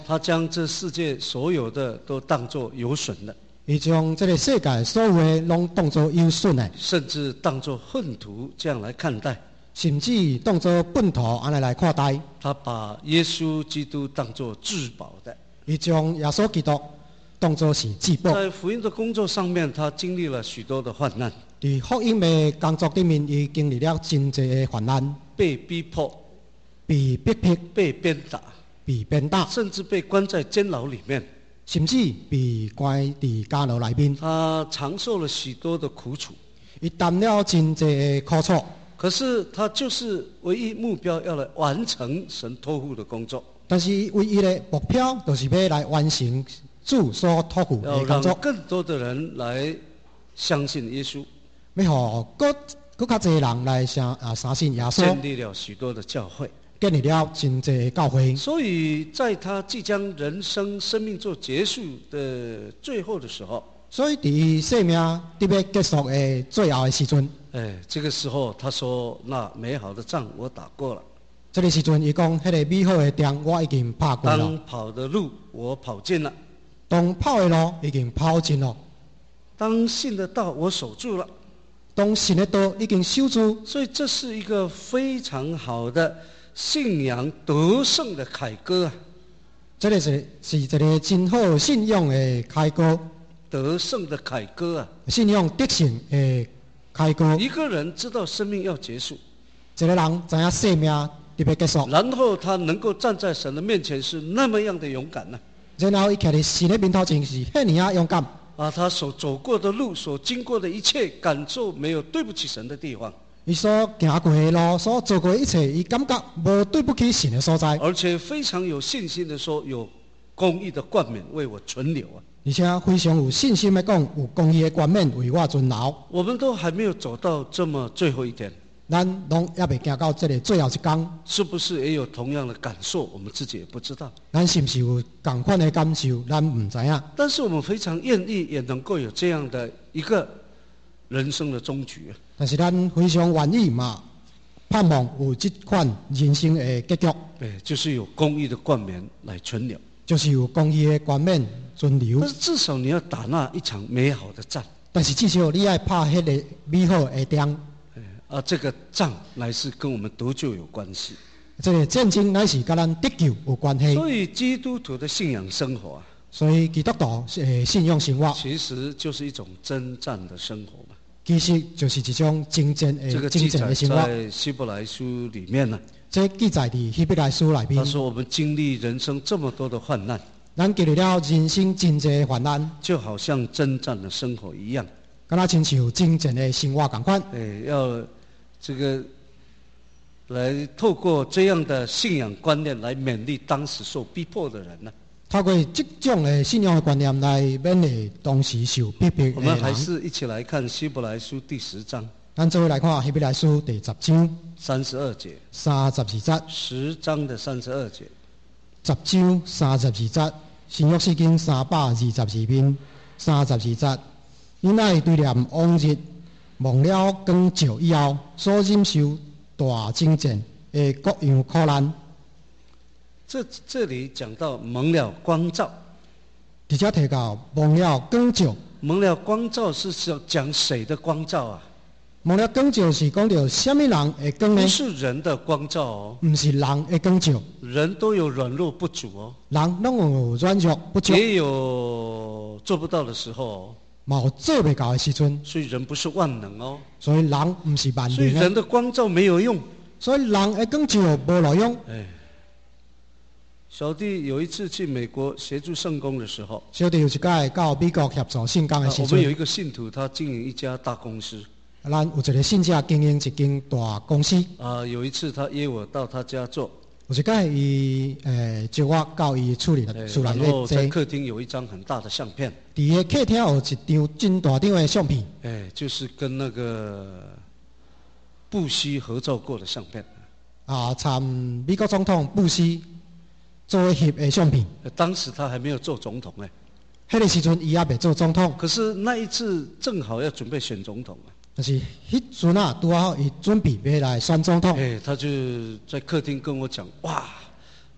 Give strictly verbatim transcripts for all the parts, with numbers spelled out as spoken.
他将这世界所有的都当作有损的， 伊将这个世界所有的拢当作有损的， 甚至当作粪土这样来看待， 甚至当作粪土安尼来看待。 他把耶稣基督当作至宝的， 伊将耶稣基督当作是至宝。 在福音的工作上面，他经历了许多的患难， 伫福音的工作里面，伊经历了真济的患难， 被逼迫、 被逼迫、 被鞭打、 被鞭打， 甚至被关在监牢里面， 甚至被关伫监牢内面。 他尝受了许多的苦楚， 伊担了真济的苦楚。 可是他就是唯一目标要来完成神托付的工作， 但是唯一的目标就是要来完成主所托付的要让工作， 更多的人来相信耶稣， 要互更更较侪人来相啊相信耶稣， 建立了许多的教会， 建立了真济的教会。 所以在他即将人生生命做结束的最后的时候， 所以伫伊生命伫要结束的最后的时阵， 哎，这个时候他说：“那美好的仗我打过了， 这个时阵伊讲，迄个美好的仗我已经拍过了， 当跑的路我跑尽了， 当跑的路已经跑尽了， 当信的道我守住了。” 当信的道已经守住。 所以这是一个非常好的信仰得胜的凯歌啊！ 这个是是一个真好信仰的开歌， 得胜的凯歌啊！ 信仰得胜的开歌。 一个人知道生命要结束， 一个人知影生命特别结束， 然后他能够站在神的面前是那么样的勇敢呢、 啊？然后伊徛伫神的面头前是遐尼啊勇敢。 啊，他所走过的路，所经过的一切，感受没有对不起神的地方。 伊所行过的路，所做过的一切，伊感觉无对不起神的所在， 而且非常有信心的说，有公义的冠冕为我存留啊！ 而且非常有信心的讲，有公义的冠冕为我存留。 我们都还没有走到这么最后一天， 咱拢也未行到这个最后一天， 是不是也有同样的感受？我们自己也不知道。 咱是不是有同款的感受？咱唔知影。 但是我们非常愿意，也能够有这样的一个人生的终局。 但是咱非常愿意嘛，盼望有这款人生的结局。 对，就是有公义的冠冕来存留， 就是有公义的冠冕存留。 但是至少你要打那一场美好的仗。 但是至少你要拍迄个美好的仗。 啊，这个仗乃是跟我们得救有关系。 这个战争乃是跟咱得救有关系。 所以基督徒的信仰生活啊， 所以基督徒诶信仰生活， 其实就是一种征战的生活嘛。 其实就是一种征战诶征战的生活。 在希伯来书里面呢， 这记载伫希伯来书内面。 他说我们经历人生这么多的患难， 咱经历了人生真济的患难， 就好像征战的生活一样， 敢若亲像征战的生活同款。 诶，要这个来透过这样的信仰观念来勉励当时受逼迫的人呢。 透过这种的信仰的观念来勉励当时受逼迫的人。 我们还是一起来看希伯来书第十章。 咱做伙来看希伯来书第十章三十二节。 三十二节。 十章的三十二节。 十章三十二节，新约圣经三百二十二面，三十二节。因爱对念往日忘了光照以后所忍受大征战的各样苦难。 这这里讲到蒙了光照， 直接提到蒙了光照。 蒙了光照是讲谁的光照啊？ 蒙了光照是讲到什么人的光呢？ 不是人的光照哦， 不是人的光照。 人都有软弱不足哦， 人拢有软弱不足， 也有做不到的时候哦。 嘛有做袂到的时阵， 所以人不是万能哦。 所以人不是万能的。 所以人的光照没有用。 所以人的光照无路用。 哎，小弟有一次去美国协助圣工的时候， 小弟有一届到美国协助圣工的时阵、 啊，我们有一个信徒，他经营一家大公司。 咱有一个信者经营一间大公司。 啊，有一次他约我到他家做。 有一届伊诶叫我到伊厝里的厝内然后在客厅有一张很大的相片。 伫个客厅有一张真大张的相片。 哎，就是跟那个布希合照过的相片。 啊，参美国总统布希做翕的相片。 当时他还没有做总统哎。 迄个时阵伊也未做总统。 可是那一次正好要准备选总统啊。 但是迄阵啊，拄好伊准备要来选总统。 哎，他就在客厅跟我讲，哇，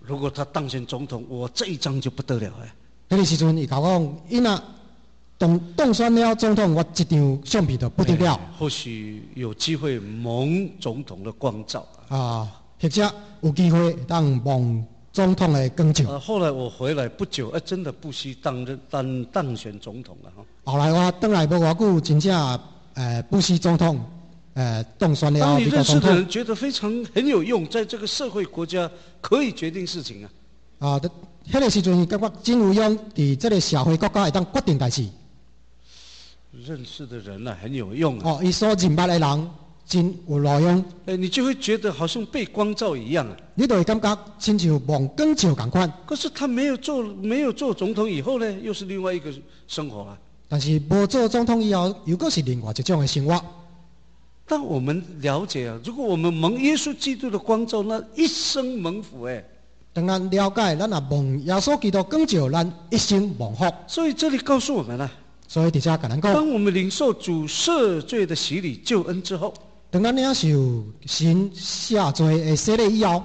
如果他当选总统，我这一张就不得了哎。 迄个时阵，伊甲我讲，伊若当当选了总统，我一张相片就不得了。 或许有机会蒙总统的光照啊，或者有机会当蒙总统的光照。 啊，后来我回来不久，哎，真的不惜当任当当选总统了哈。 后来我回来无偌久，真正呃不惜总统，呃当选了当你美国总统。 认识的人觉得非常很有用，在这个社会国家可以决定事情啊。 啊，迄个时阵，伊感觉真有用，伫这个社会国家会当决定代志。 认识的人啊，很有用啊。 哦，伊所认捌的人真有路用。 哎，你就会觉得好像被光照一样啊。 你就会感觉亲像望光照共款。 可是他没有做，没有做总统以后呢，又是另外一个生活啊。 但是无做总统以后，又搁是另外一种的生活。 但我们了解啊，如果我们蒙耶稣基督的光照，那一生蒙福哎。 当然了解，咱若蒙耶稣基督光照，咱一生蒙福。 所以这里告诉我们啊， 所以伫遮甲咱讲， 当我们领受主赦罪的洗礼、救恩之后， 当咱领受神赦罪的洗礼以后，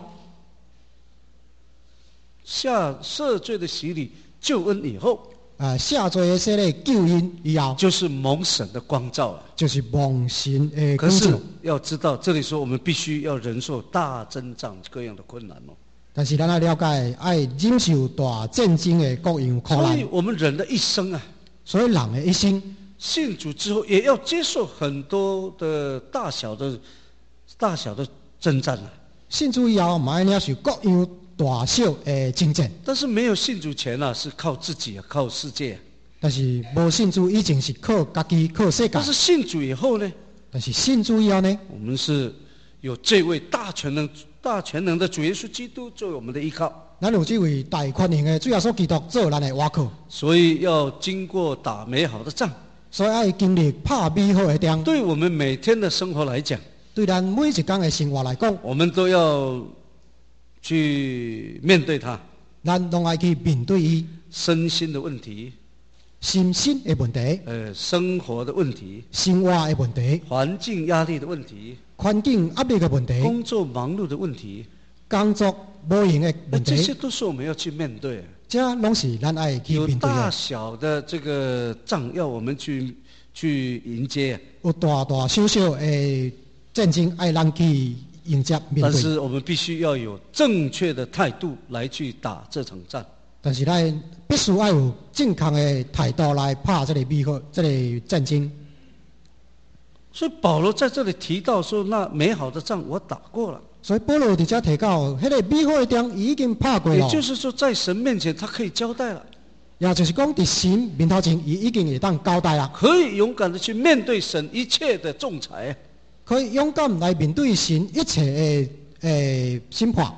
下赦罪的洗礼、救恩以后， 啊，赦罪的洗礼、救恩以后， 就是蒙神的光照了。 就是蒙神的可是光照。 要知道，这里说我们必须要忍受大增长各样的困难哦。 但是咱要了解，爱忍受大战争的各样苦难。 所以我们人的一生啊， 所以人的一生信主之后，也要接受很多的大小的、大小的征战啊。 信主以后，嘛要领受各样大小的征战。 但是没有信主前啊，是靠自己啊，靠世界啊。 但是无信主以前是靠家己、靠世界。 但是信主以后呢？ 但是信主以后呢？ 我们是有这位大全能、大全能的主耶稣基督作为我们的依靠。 咱有这位大权能的主耶稣基督做咱的倚靠。 所以要经过打美好的仗。 所以要经历拍美好的仗。 对我们每天的生活来讲， 对咱每一天的生活来讲， 我们都要去面对它。 咱拢爱去面对伊身心的问题。 心身的问题， 呃，生活的问题， 生活的问题， 环境压力的问题， 环境压力的问题， 工作忙碌的问题， 工作无用的问题， 这些都是我们要去面对。 这拢是咱爱去面对的。 有大小的这个仗要我们去去迎接， 有大大小小的战争爱咱去迎接面对。 但是我们必须要有正确的态度来去打这场仗。 但是咱必须要有正确的态度来打这个美好这个战争。 所以保罗在这里提到说，那美好的仗我打过了。 所以保罗伫这提到，迄个美好的仗已经拍过了。 也就是说，在神面前他可以交代了。 也就是讲，伫神面头前，伊已经会当交代了。 可以勇敢的去面对神一切的仲裁。 可以勇敢来面对神一切的诶审判。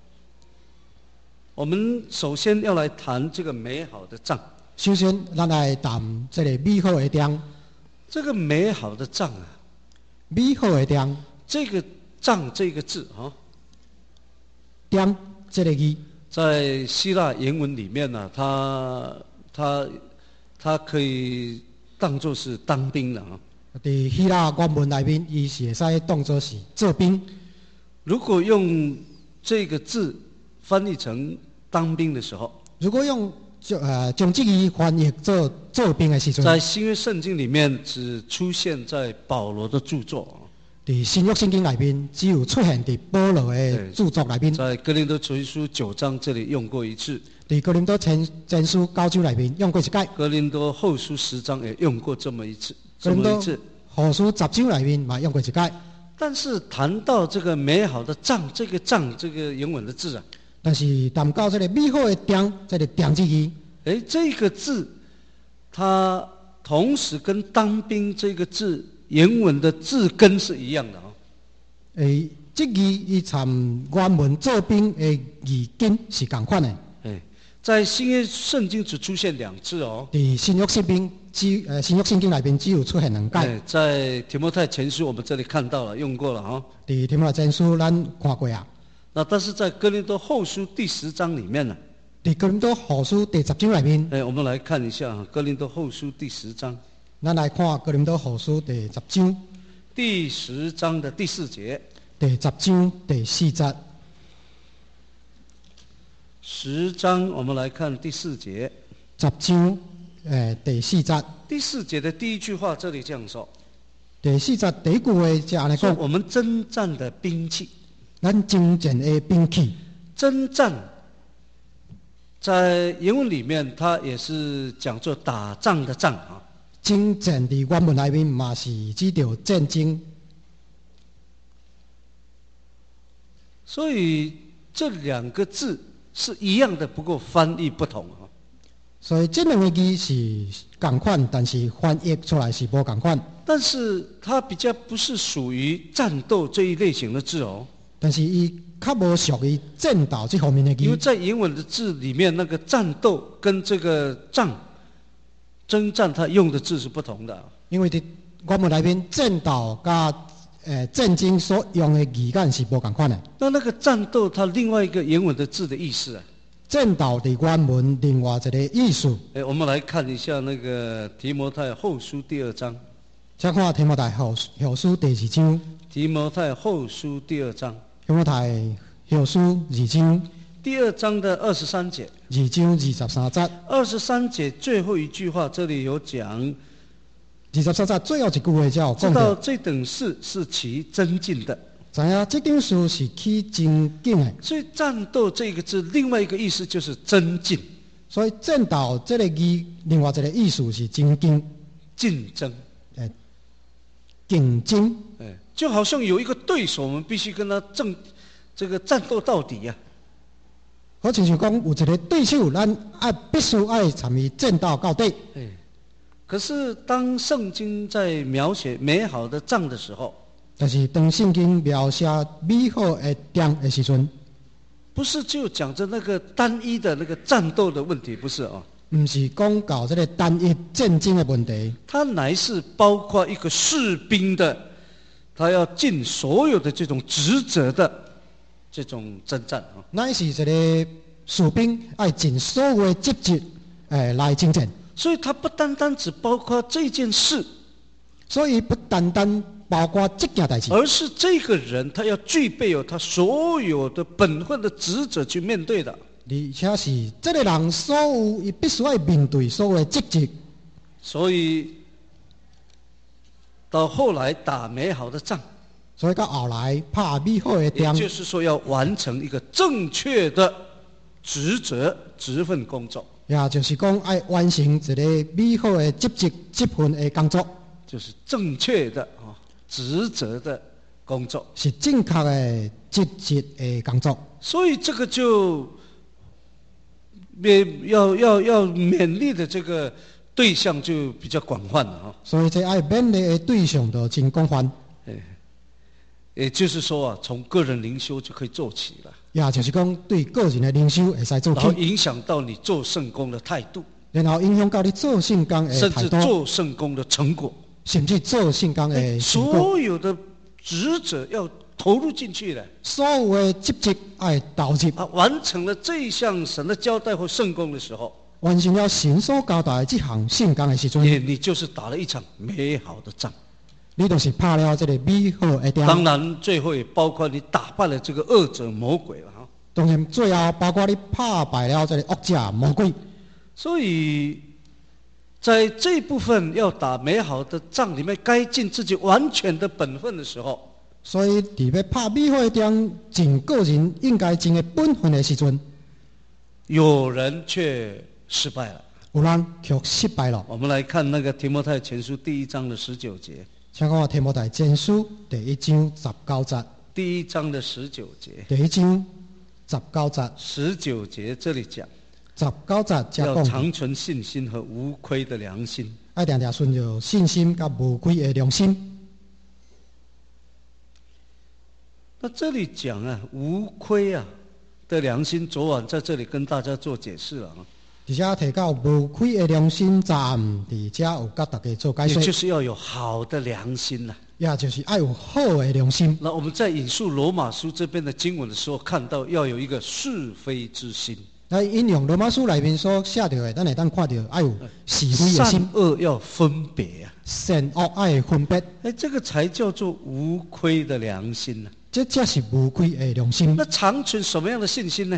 我们首先要来谈这个美好的仗。 首先，咱来谈这个美好的仗。 这个美好的仗啊， 美好的仗。 这个仗这个字啊， 仗这个字， 在希腊原文里面呢、啊，它它它可以当作是当兵的啊。 在希腊原文里面，伊是会使当作是做兵。 如果用这个字翻译成当兵的时候， 如果用呃将这个翻译做做兵的时阵， 在新约圣经里面只出现在保罗的著作。 在新约圣经里面，只有出现在保罗的著作里面。 在哥林多前书九章这里用过一次。 在哥林多前前书九章里面用过一届。 哥林多后书十章也用过这么一次。 哥林多后书十章里面嘛用过一届。 但是谈到这个美好的仗，这个仗这个原文的字啊， 但是谈到这个美好的仗，这个仗字字， 哎，这个字，它同时跟当兵这个字原文的字根是一样的啊、哦。 诶，这字伊参原文做兵的字根是同款的。 哎，在新约圣经只出现两次哦。 在新约圣经只呃新约圣经里面只有出现两届。 在提摩太前书我们这里看到了，用过了哈、哦。 在提摩太前书咱看过啊。 那但是在哥林多后书第十章里面呢、啊？ 在哥林多后书第十章里面。 哎，我们来看一下啊，哥林多后书第十章。 咱来看哥林多后书第十章。 第十章的第四节。 第十章第四节。 十章我们来看第四节。 十章诶第四节。 第四节的第一句话这里这样说。 第四节第一句话就安尼讲： 我们征战的兵器。 咱征战的兵器。 征战在原文里面，它也是讲作打仗的仗啊。 征战的原文里面嘛是指着战争。 所以这两个字是一样的，不过翻译不同啊。 所以这两个字是同款，但是翻译出来是不同款。 但是它比较不是属于战斗这一类型的字哦。 但是伊较无属于战斗这方面的字。 因为在原文的字里面，那个战斗跟这个仗、征战，它用的字是不同的。 因为伫原文里面战斗甲诶战争所用的字眼是不同款的。 那那个战斗，它另外一个原文的字的意思啊。 战斗的原文另外一个意思。 诶，我们来看一下那个提摩太后书第二章。 请看提摩太后后书第二章。 提摩太后书第二章。 提摩太后书二章。 第二章的二十三节。 二章二十三节。 二十三节最后一句话，这里有讲。 二十三节最后一句话叫知道这等事是其真进的。 知影这件事是起真紧的。 所以战斗这个字，另外一个意思就是增进。 所以战斗这个字，另外一个意思是增进、 竞争、 诶竞争。 诶，就好像有一个对手，我们必须跟他争，这个战斗到底呀、 啊。好，亲像讲有一个对手，咱爱必须爱参与战斗到底。 诶，可是当圣经在描写美好的仗的时候， 但是当圣经描写美好的仗的时阵， 不是就讲着那个单一的那个战斗的问题，不是啊？ 不是讲到这个单一战争的问题， 它乃是包括一个士兵的，他要尽所有的这种职责的这种征战啊。 乃是一个士兵爱尽所有的职责，诶来征战。 所以它不单单只包括这件事， 所以不单单包括这件代志， 而是这个人他要具备有他所有的本分的职责去面对的。 而且是这个人所有伊必须要面对所有的职责。 所以到后来打美好的仗， 所以到后来拍美好的仗， 也就是说要完成一个正确的职责、职分工作。 也就是讲，要完成一个美好的职责、职分的工作， 就是正确的啊职责的工作， 是正确的职责的工作。 所以这个就要要要勉励的这个对象就比较广泛了啊。 所以这爱勉励的对象就真广泛。 诶，也就是说啊，从个人灵修就可以做起了。 也就是讲，对个人的灵修会使做起， 然后影响到你做圣工的态度， 然后影响到你做圣工的甚态度， 至做圣工的成果， 甚至做圣工的成果。 所有的职责要投入进去了， 所有的职责要投入。 啊，完成了这一项神的交代或圣工的时候， 完成了神所交代的这项圣工的时阵， 你你就是打了一场美好的仗。 你就是拍了这个美好的仗。 当然，最后也包括你打败了这个恶者魔鬼了哈。 当然，最后包括你打败了这个恶者魔鬼。 所以，在这部分要打美好的仗里面，该尽自己完全的本分的时候， 所以伫要拍美好的仗，尽个人应该尽的本分的时阵， 有人却失败了。 有人却失败了。 我们来看那个提摩太前书第一章的十九节。 请看提摩太前书第一章十九节。 第一章的十九节。 第一章十九节。 十九节这里讲， 十九节才要讲， 常存信心和无亏的良心。 爱定定顺着信心甲无愧的良心。 那这里讲啊，无亏啊的良心，昨晚在这里跟大家做解释了啊。 而且提到无愧的良心，昨暗伫遮有甲大家做解说。 也就是要有好的良心呐、啊。 也就是爱有好的良心。 那我们在引述罗马书这边的经文的时候，看到要有一个是非之心。 来引用罗马书里面所写到的，咱会当看到爱有是非的心。 善恶要分别啊， 善恶爱分别。 哎，这个才叫做无亏的良心呢、啊。 这才是无愧的良心。 那长存什么样的信心呢？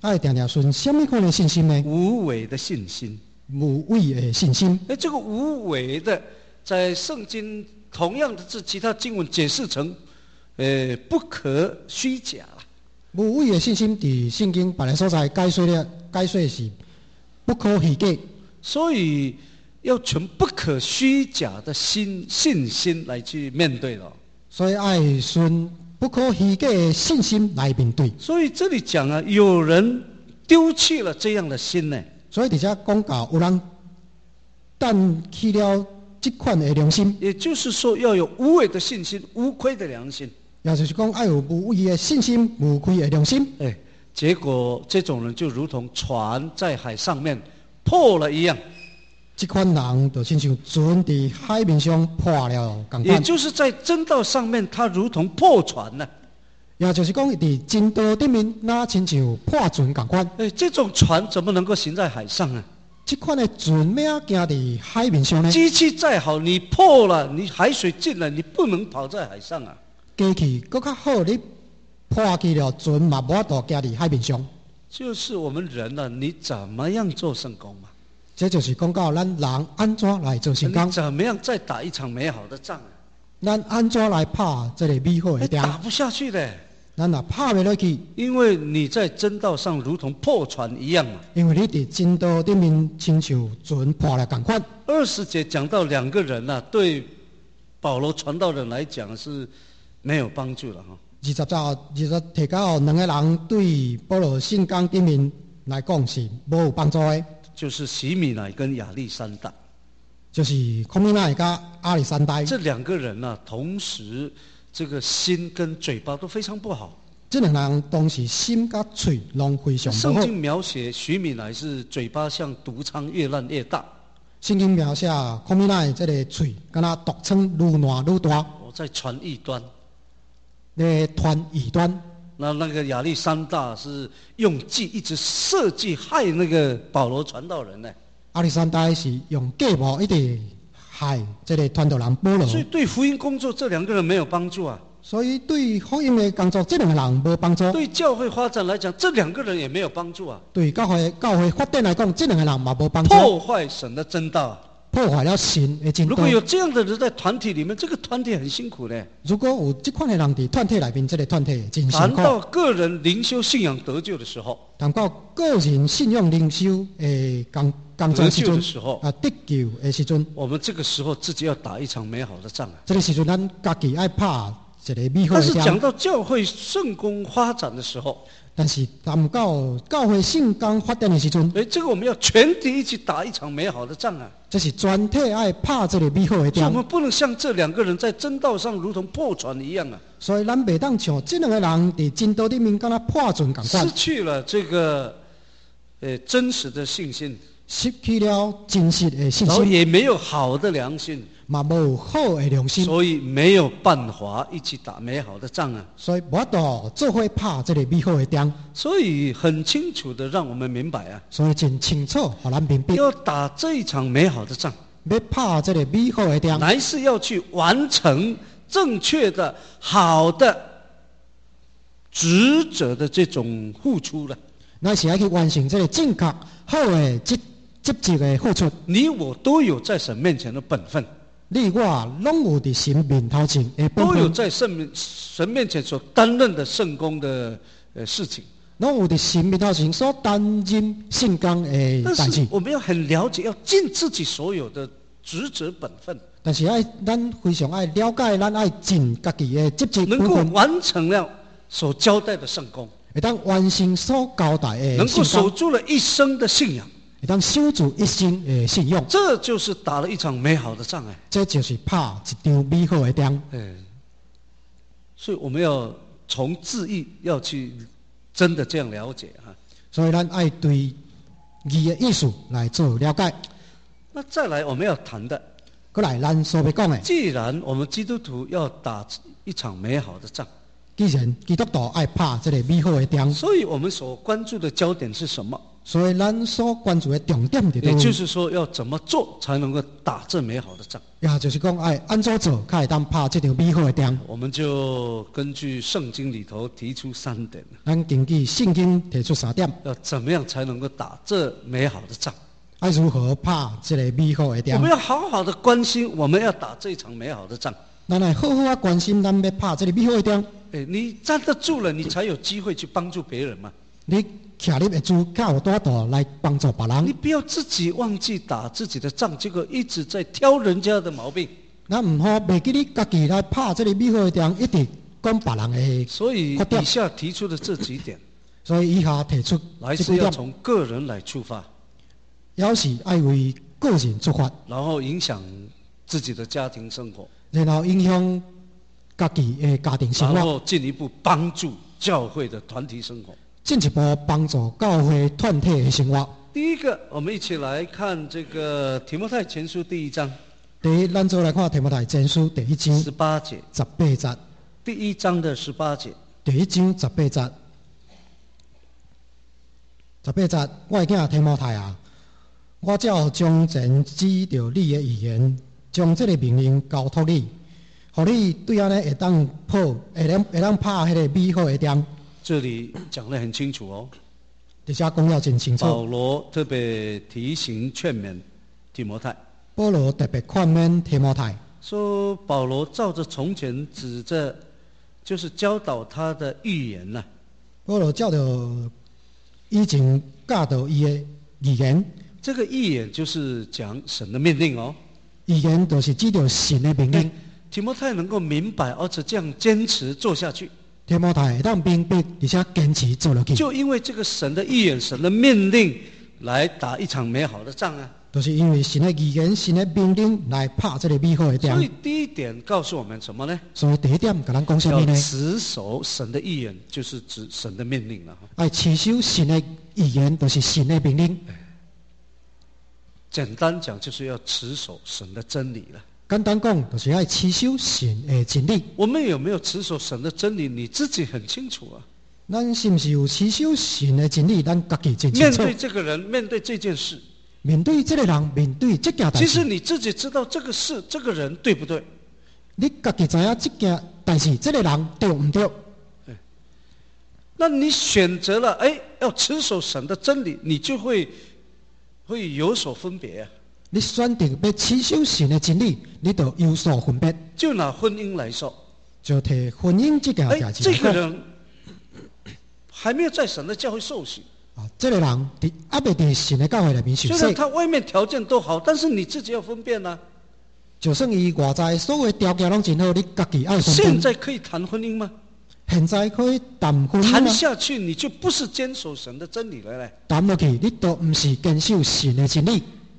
爱定定顺什么款的信心呢？ 无为的信心。 无畏的信心。 哎，这个无为的，在圣经同样的字，其他经文解释成，呃，不可虚假啦。 无畏的信心，伫圣经别个所在解说了，解说是不可虚假。 所以要存不可虚假的心信心来去面对了。 所以爱顺不可虚假的信心来面对。 所以这里讲啊，有人丢弃了这样的心呢。 所以伫遮讲到有人淡去了这款的良心， 也就是说要有无伪的信心，无亏的良心。 也就是讲要有无畏的信心，无愧的良心。 哎，结果这种人就如同船在海上面破了一样。 这款人就亲像船伫海面上破了同款。 也就是在真道上面，他如同破船呢、啊。 也就是讲，伫真道顶面，那亲像破船同款。 哎，这种船怎么能够行在海上啊？ 这款的船要行伫海面上呢？ 机器再好，你破了，你海水进来，你不能跑在海上啊。 机器搁较好，你破去了船嘛，无法度行伫海面上。 就是我们人啊，你怎么样做圣工嘛？ 这就是讲到咱人安怎来做圣工？ 你怎么样再打一场美好的仗啊？ 咱安怎来拍这个美好的仗？ 打不下去的。 咱若拍袂落去， 因为你在真道上如同破船一样嘛。 因为你伫真道顶面亲像船破了同款。 二十节讲到两个人啊，对保罗传道人来讲是没有帮助了哈。 二十节二十提到两个人对保罗圣工顶面来讲是无有帮助的， 就是洗米乃跟亚历山大， 就是孔明奈甲亚历山大。 这两个人啊，同时这个心跟嘴巴都非常不好。 这两人当时心甲嘴拢非常不好。 圣经描写许米乃是嘴巴像毒疮，越烂越大。 圣经描写孔明奈这个嘴，敢若毒疮愈烂愈大。 我在传异端， 咧传异端。 那那个亚历山大是用计一直设计害那个保罗传道人呢。 亚历山大是用计谋一直害这个传道人保罗。 所以对福音工作这两个人没有帮助啊。 所以对福音的工作，这两个人无帮助。 对教会发展来讲，这两个人也没有帮助啊。 对教会教会发展来讲，这两个人嘛无帮助。 破坏神的真道， 破坏了神的真道。 如果有这样的人在团体里面，这个团体很辛苦的。 如果有这款的人在团体里面，这个团体真辛苦。 谈到个人灵修信仰得救的时候， 谈到个人信仰灵修诶工工作得救的时候啊，得救的时阵， 我们这个时候自己要打一场美好的仗啊。 这个时阵，咱家己爱拍一个美好的仗。 但是讲到教会圣工发展的时候， 但是谈到教会圣工发展的时阵， 哎，这个我们要全体一起打一场美好的仗啊。 这是全体爱拍这个美好的仗。 我们不能像这两个人在真道上如同破船一样啊。 所以咱袂当像这两个人在真道里面，敢若破船同款， 失去了这个呃真实的信心， 失去了真实的信然后心， 也没有好的良心， 嘛无好的良心， 所以没有办法一起打美好的仗啊。 所以无法度做伙拍这个美好的仗。 所以很清楚的让我们明白啊， 所以真清楚，互咱明白， 要打这一场美好的仗， 要拍这个美好的仗， 乃是要去完成正确的、好的、职责的这种付出了。 乃是要去完成这个正确好的职职责的付出。 你我都有在神面前的本分， 你我拢有伫神面头前的本都有分， 在神面神面前所担任的圣工的呃事情。 拢有伫神面头前所担任圣工的但代志。 是我们要很了解，要尽自己所有的职责本分， 但是爱咱非常爱了解，咱爱尽家己的职责能够本分， 完成了所交代的圣工， 会当完成所交代的能够圣工， 守住了一生的信仰， 会当守住一生的信用。 这就是打了一场美好的仗哎。 这就是拍一场美好的仗。 哎，所以我们要从字义要去真的这样了解哈。 所以咱爱对义的意思来做了解。 那再来我们要谈的， 过来咱所要讲的， 既然我们基督徒要打一场美好的仗， 既然基督徒爱拍这个美好的仗， 所以我们所关注的焦点是什么？ 所以咱所关注的重点在哪里？ 也就是说，要怎么做才能够打这美好的仗？ 也就是讲，哎，安怎做，才会当拍这场美好的仗？ 我们就根据圣经里头提出三点： 咱根据圣经提出三点， 要怎么样才能够打这美好的仗？ 要如何拍这个美好的我仗？ 们要好好的关心，我们要打这场美好的仗。 咱来好好啊关心，咱要拍这个美好的仗。 哎，你站得住了，你才有机会去帮助别人嘛。 你徛立得住，才有大度来帮助别人。 你不要自己忘记打自己的仗，结果一直在挑人家的毛病。 咱唔好忘记你家己来拍这个美好的仗，一直讲别人的。 所以以下提出的这几点， 所以以下提出来是要从个人来出发， 要是爱为个人出发， 然后影响自己的家庭生活， 然后影响家己的家庭生然活， 后进一步帮助教会的团体生活。 进一步帮助教会团体的生活。 第一个，我们一起来看这个提摩太前书第一章， 第一，咱做来看提摩太前书第一章十八节， 十八节。 第一章的十八节。 第一章十八节，十八节，我的囝提摩太啊，我照从前指着你的预言，将这个命令交托你，互你对安尼会当破，会当会当拍迄个美好的仗。 这里讲得很清楚哦。 这些讲了真清楚。 保罗特别提醒劝勉提摩太， 保罗特别劝勉提摩太， 说保罗照着从前指着，就是教导他的预言呐、啊。 保罗照着以前教导伊的预言， 这个预言就是讲神的命令哦。 预言就是指着神的命令。 提摩太能够明白，而且这样坚持做下去。 提摩太让明白，而且坚持做落去。 就因为这个神的预言、神的命令，来打一场美好的仗啊！ 就是因为神的预言、神的命令来拍这个美好的仗。 所以第一点告诉我们什么呢？ 所以第一点，甲咱讲什么呢？ 要持守神的预言，就是指神的命令了。 爱持守神的预言，就是神的命令。 简单讲，就是要持守神的真理了。 简单讲，就是爱持守神的真理。 我们有没有持守神的真理？你自己很清楚啊。 咱是不是有持守神的真理？咱家己真清楚。 面对这个人，面对这件事， 面对这个人，面对这件代志， 其实你自己知道这个事、这个人对不对？ 你家己知影这件代志，这个人对唔对？ 那你选择了，哎，要持守神的真理，你就会会有所分别啊。 你选定要持守神的真理，你就有所分别。 就拿婚姻来说， 就提婚姻这件代哎， 志这个人还没有在神的教会受洗啊，这个人伫还未伫神的教会里面受洗。 虽然他外面条件都好，但是你自己要分辨啊。 就算伊外在所有条件拢真好，你家己要分辨。 现在可以谈婚姻吗？ 现在可以谈婚姻吗？ 谈下去你就不是坚守神的真理了嘞。 谈落去，你都唔是坚守神的真理。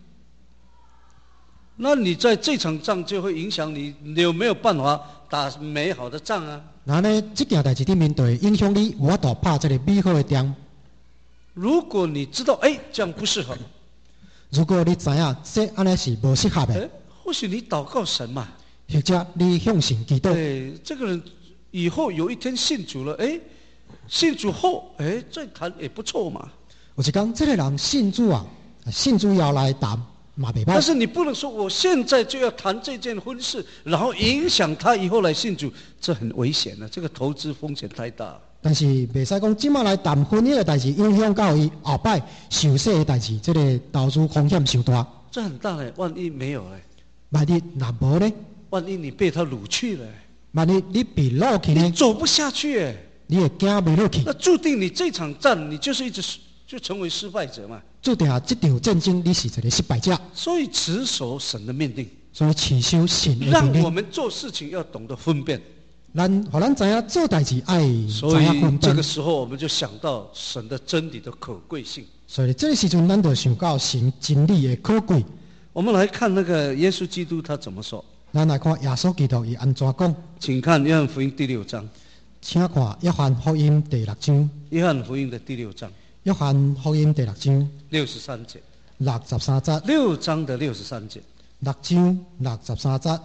那你在这场仗就会影响你，你有没有办法打美好的仗啊？ 那呢，这件代志你面对影响你，有法度拍这个美好的仗。 如果你知道，哎，这样不适合。 如果你知影这安尼是无适合的， 或许你祷告神嘛， 或者你向神祈祷。 对，这个人以后有一天信主了，哎，信主后，哎，再谈也不错嘛。 有一讲，这个人信主啊，信主要来谈。 但是你不能说我现在就要谈这件婚事，然后影响他以后来信主，这很危险的、啊，这个投资风险太大。 但是袂使讲今麦来谈婚姻的代志，影响到伊后摆受洗的代志，这个投资风险受大。 这很大嘞，万一没有嘞， 万一若无呢？ 万一你被他掳去了， 万一你被掳去呢？ 你走不下去哎， 你会惊袂落去。 那注定你这场战，你就是一直就成为失败者嘛。 注定这场战争你是一个失败者。 所以持守神的命令， 所以持守神的命令。 让我们做事情要懂得分辨。 咱，互咱知影做代志爱知影所以分辨。 这个时候我们就想到神的真理的可贵性。 所以这个时阵，咱就想到神真理的可贵。 我们来看那个耶稣基督他怎么说。 咱来看耶稣基督伊安怎讲。 请看约翰福音第六章。 请看约翰福音第六章。 约翰福音的第六章。 约翰福音第六章。 六十三节。 六十三节。 六章的六十三节。 六章六十三节。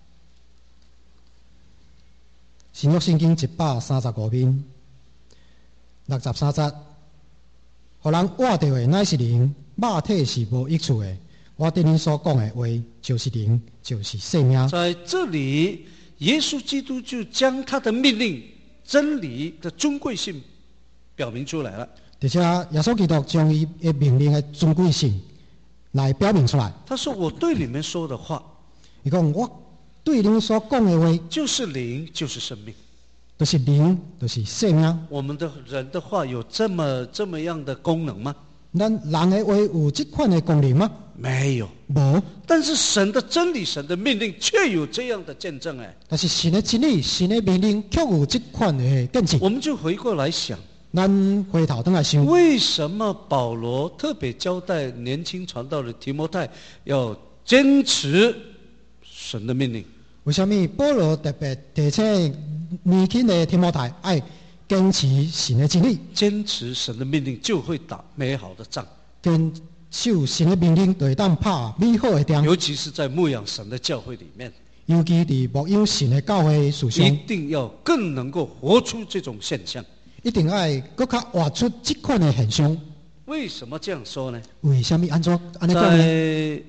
新约圣经一百三十五篇。六十三节。 互人活着的乃是灵，肉体是无益处的。我对恁所讲的话，就是灵，就是生命。 在这里，耶稣基督就将他的命令、真理的尊贵性表明出来了。 而且耶稣基督将伊的命令的尊贵性来表明出来。 他说：“我对你们说的话， 伊讲我对恁所讲的话， 就是灵，就是生命。 就是灵，就是生命。 我们的人的话有这么这么样的功能吗？ 咱人的话有这款的功能吗？ 没有。 无。 但是神的真理、神的命令却有这样的见证哎。 但是神的真理、神的命令却有这款的见证。 我们就回过来想， 咱回头转来想， 为什么保罗特别交代年轻传道的提摩太要坚持神的命令？ 为什么保罗特别提醒年轻的提摩太爱坚持神的真理？ 坚持神的命令就会打美好的仗， 坚守神的命令就会当拍美好的仗。 尤其是在牧养神的教会里面， 尤其伫牧养神的教会事上， 一定要更能够活出这种现象。 一定爱更较活出这款的现象。 为什么这样说呢？ 为什么安怎安尼讲呢？ 在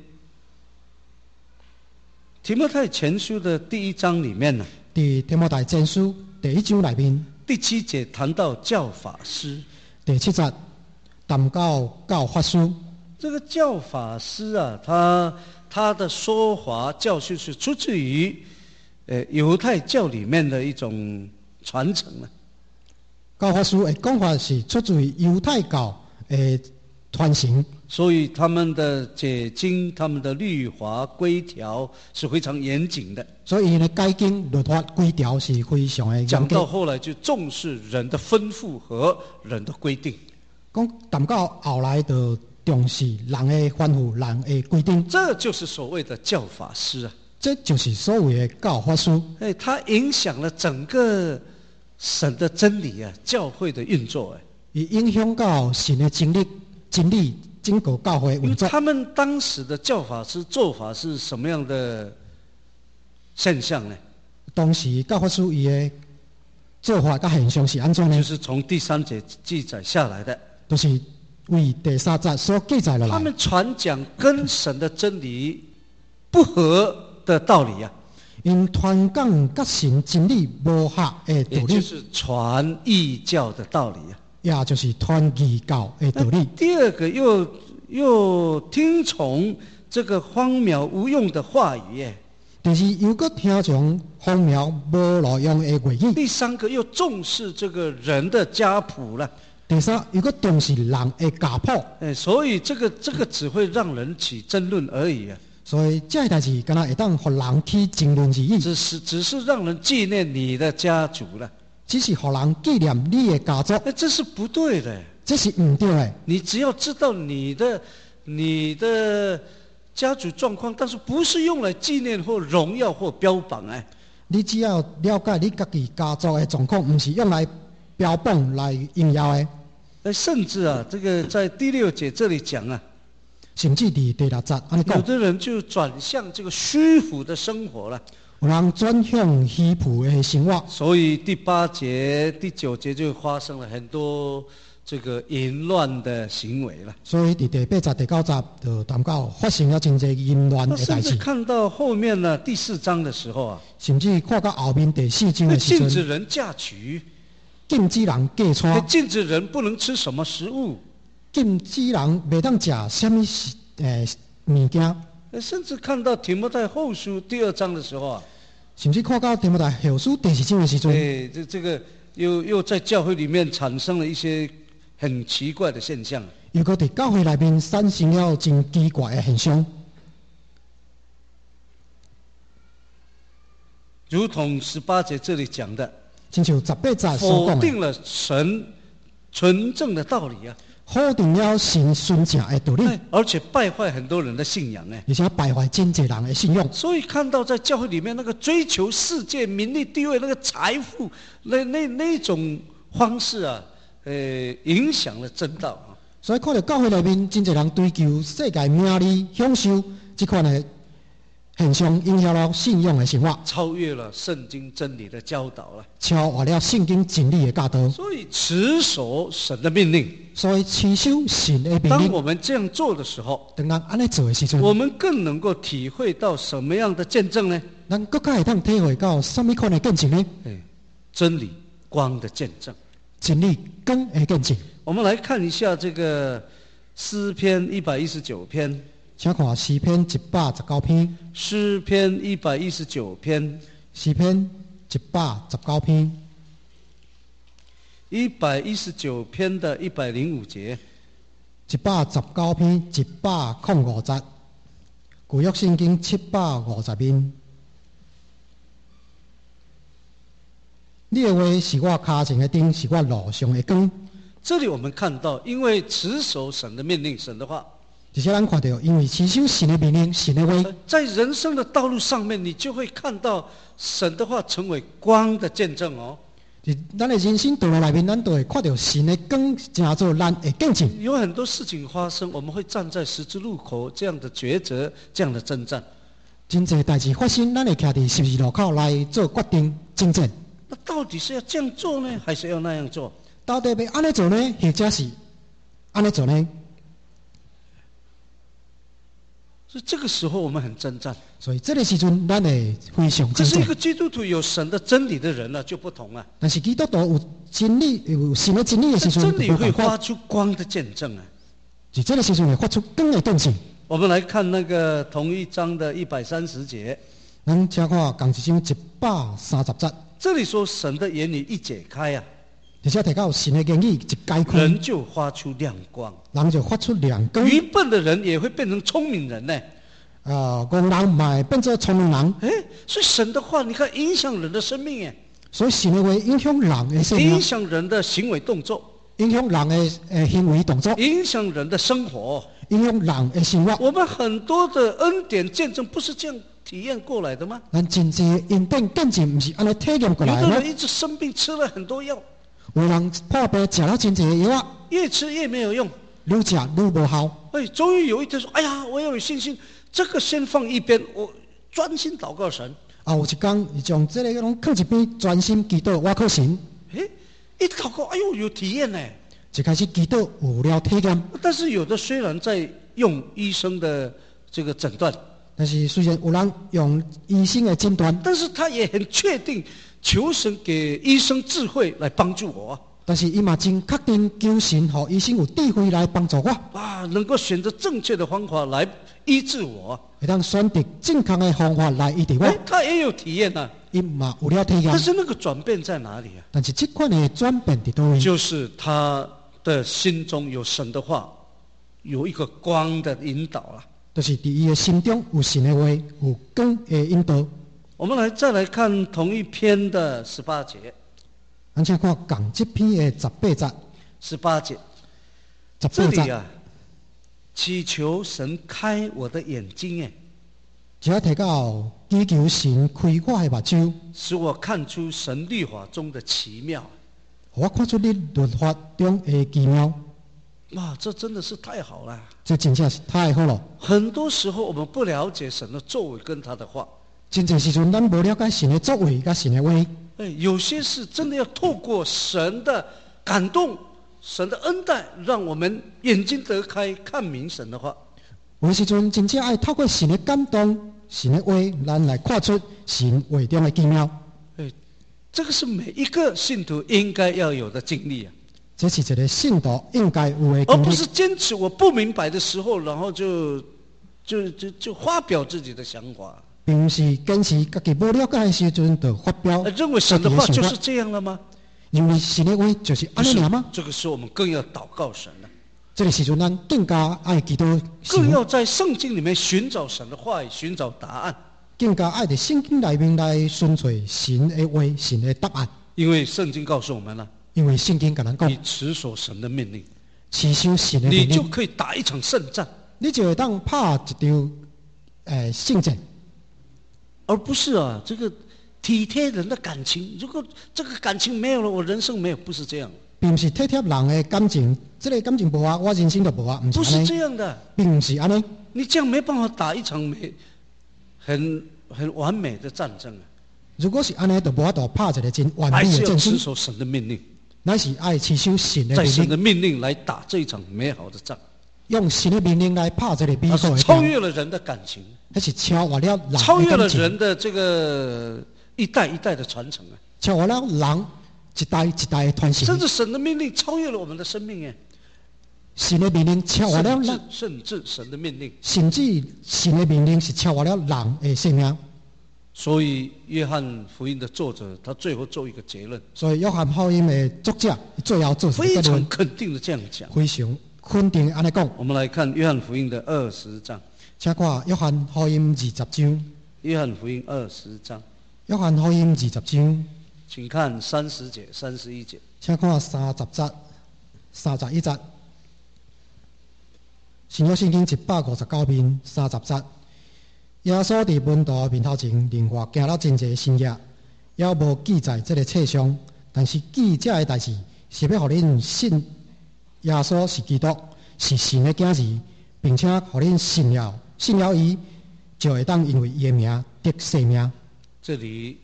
提摩太前书的第一章里面呢， 伫提摩太前书第一章里面， 第七节谈到教法师。 第七节谈到教法师。 这个教法师啊，他他的说法教训是出自于呃犹太教里面的一种传承啊。 教法师的讲法是出自于犹太教的传承。 所以他们的解经、他们的律法规条是非常严谨的。 所以呢，解经律法规条是非常的严格。 讲到后来就重视人的吩咐和人的规定。 讲谈到后来就重视人的吩咐、人的规定。 这就是所谓的教法师啊。 这就是所谓的教法师。 哎，它影响了整个神的真理啊，教会的运作哎。 伊影响到神的真理、真理。经过教会运作， 他们当时的教法师做法是什么样的现象呢？ 当时教法师伊的做法甲现象是安怎呢？ 就是从第三节记载下来的， 就是为第三节所记载的来。 他们传讲跟神的真理不合的道理啊， 因传讲甲神真理无合的道理， 也就是传异教的道理啊。 也就是传异教的道理。 第二个又又听从这个荒谬无用的话语耶。 第四又搁听从荒谬无路用的话语。 第三个又重视这个人的家谱了。 第三又搁重视人的家谱。 哎，所以这个这个只会让人起争论而已啊。 所以这个代志敢若会当互人起争论而已。 只是只是让人纪念你的家族了。 只是互人纪念你的家族， 哎，这是不对的， 这是唔对的。 你只要知道你的你的家族状况，但是不是用来纪念或荣耀或标榜哎。 你只要了解你家己家族的状况，唔是用来标榜来荣耀的。 哎，甚至啊，这个在第六节这里讲啊， 甚至伫第六节安尼讲， 有的人就转向这个虚浮的生活了。 有人转向虚浮的生活， 所以第八节、第九节就发生了很多这个淫乱的行为了。 所以伫第八节、第九节就谈到发生了真侪淫乱的代志。 甚至看到后面呢，第四章的时候啊， 甚至看到后面第四章的时阵， 禁止人嫁娶， 禁止人嫁娶， 禁止人不能吃什么食物， 禁止人袂当食什么诶物件。 甚至看到提摩太后书第二章的时候啊， 甚至看到提摩太后书第四章的时阵， 哎，这这个又又在教会里面产生了一些很奇怪的现象。 又搁伫教会内面产生了真奇怪的现象， 如同十八节这里讲的， 亲像十八节所讲的， 否定了神纯正的道理啊。 否定了神纯正的道理， 而且败坏很多人的信仰哎， 而且败坏真侪人的信仰。 所以看到在教会里面那个追求世界名利地位、那个财富、那那那种方式啊，呃，影响了真道啊。 所以看到教会内面真侪人追求世界名利、享受这款的现象，影响了信仰的生活， 超越了圣经真理的教导了， 超越了圣经真理的教导。 所以持守神的命令。 所以持守神的命令。 当我们这样做的时候， 当咱安尼做的时阵， 我们更能够体会到什么样的见证呢？ 咱更加会当体会到什么款的见证呢？ 哎，真理光的见证， 真理光的见证。 我们来看一下这个诗篇一百一十九篇。 请看诗篇一百十九篇。 诗篇一百一十九篇。 诗篇一百十九篇。 一百一十九篇的一百零五节。 一百十九篇一百零五节。旧约圣经七百五十面。你的话是我脚前的灯，是我路上的光。 这里我们看到，因为持守神的命令、神的话， 而且咱看到，因为持守神的命令、神的话， 在人生的道路上面，你就会看到神的话成为光的见证哦。 在咱的人生道路内面，咱都会看到神的光，成做咱的见证。 有很多事情发生，我们会站在十字路口这样的抉择、这样的征战。 真侪代志发生，咱会徛伫十字路口来做决定、征战。 那到底是要这样做呢，还是要那样做？ 到底要安尼做呢，或者是安尼做呢？ 所以这个时候我们很征战。 所以这个时阵，咱会非常这征战。 是一个基督徒有神的真理的人呢、啊，就不同了。 但是基督徒有真理、有神的真理的时阵， 真理会发出光的见证啊。 在这个时阵会发出光的见证。 我们来看那个同一章的一百三十节。 咱请看同一章一百三十节。 这里说神的言语一解开啊， 而且提到神的言语一解开， 人就发出亮光， 人就发出亮光。 愚笨的人也会变成聪明人呢。 啊，戆人嘛变做聪明人。 哎，所以神的话，你看影响人的生命哎。 所以神的话影响人的生命， 影响人的行为动作， 影响人的呃行为动作， 影响人的生活， 影响人的生活。 我们很多的恩典见证不是这样体验过来的吗？ 咱真侪恩典见证，不是安尼体验过来的吗？ 有的人一直生病，吃了很多药， 有人破病吃了真侪药啊， 越吃越没有用， 愈吃愈无效。 哎，终于有一天说：“哎呀，我要有信心，这个先放一边，我专心祷告神。” 啊，有一天，伊将这个拢放一边，专心祈祷，我靠神。 哎，一祷告，哎呦，有体验呢。 就开始祈祷，有了体验。 但是有的虽然在用医生的这个诊断， 但是虽然有人用医生的诊断， 但是他也很确定求神给医生智慧来帮助我。 但是伊嘛真确定求神和医生有智慧来帮助我。 啊，能够选择正确的方法来医治我， 会当选择正确的方法来医治我。 哎，他也有体验啊， 伊嘛有了体验。 但是那个转变在哪里啊？ 但是这款的转变伫倒位？ 就是他的心中有神的话，有一个光的引导了。 就是伫伊的心中有神的话，有光的引导。 我们来再来看同一篇的十八节。 咱请看共这篇的十八节。 十八节， 十八节啊，祈求神开我的眼睛，哎， 只要提到祈求神开我的目睭， 使我看出神律法中的奇妙。 我看出你律法中的奇妙。 哇，这真的是太好了！ 这真正是太好了。 很多时候我们不了解神的作为跟他的话， 真正时阵咱无了解神的作为甲神的话。 哎，有些事真的要透过神的感动、神的恩待，让我们眼睛得开，看明神的话。 有时阵真正爱透过神的感动、神的话，咱来看出神话中的奇妙。 哎，这个是每一个信徒应该要有的经历啊。 这是一个信徒应该有的经历， 而不是坚持我不明白的时候，然后就就就就发表自己的想法， 并不是坚持自己无了解的时阵就发表。 认为神的话就是这样了吗？ 因为神的话就是安尼吗？ 这个时候我们更要祷告神了。 这个时阵咱更加爱祈祷， 更要在圣经里面寻找神的话语，寻找答案。 更加爱在圣经里面来寻找神的话、神的答案。 因为圣经告诉我们了。 因为圣经跟咱讲， 你持守神的命令， 持守神的命令， 你就可以打一场胜战， 你就会当拍一场诶胜战， 而不是啊这个体贴人的感情。如果这个感情没有了，我人生没有，不是这样。 并不是体贴人的感情，这个感情无啊，我人生就无啊， 不是这样的， 并不是安尼。 你这样没办法打一场美很很完美的战争啊。 如果是安尼，就无法度拍一个真完美的战争。 还是要持守神的命令。 乃是爱持守神的在神的命令， 命令来打这一场美好的仗， 用神的命令来拍这个美它好的是超仗， 越了人的感情， 那是超越了人超越了的感情， 人的这个一代一代的传承啊！ 超越了人一代一代的传承甚，至神的命令超越了我们的生命哎！ 神的命令超越了甚至人， 甚至神的命令， 甚至神的命令是超越了人的性命。 所以约翰福音的作者他最后做一个结论， 所以约翰福音的作者最后做一非常个结论， 肯定的这样讲。 非常肯定安尼讲。 我们来看约翰福音的二十章， 请看约翰福音二十章， 约翰福音二十章， 约翰福音二十章， 请看三十节、三十一节。 请看三十节、三十一节。新约圣经一百五十九篇三十节。耶稣伫门徒面头前，另外行了真侪新约，也无记在这个册上。但是记这个代志，是要互恁信耶稣是基督，是神的子儿，并且互恁信了，信了伊，就会当因为伊的名得生命。 这里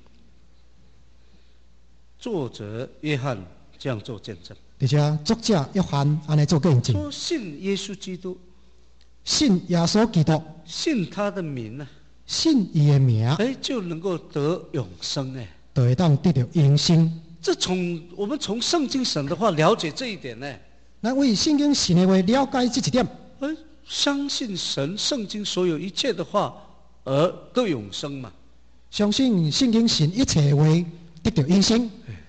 作者约翰这样做见证， 而且作者约翰安尼做见证， 说信耶稣基督， 信耶稣基督， 信他的名呢、 信伊的名， 哎，就能够得永生哎。 就会当得到永生。 这从我们从圣经神的话了解这一点呢， 咱为圣经神的话了解这一点， 哎，相信神圣经所有一切的话而得永生嘛。 相信圣经神一切的话得到永生。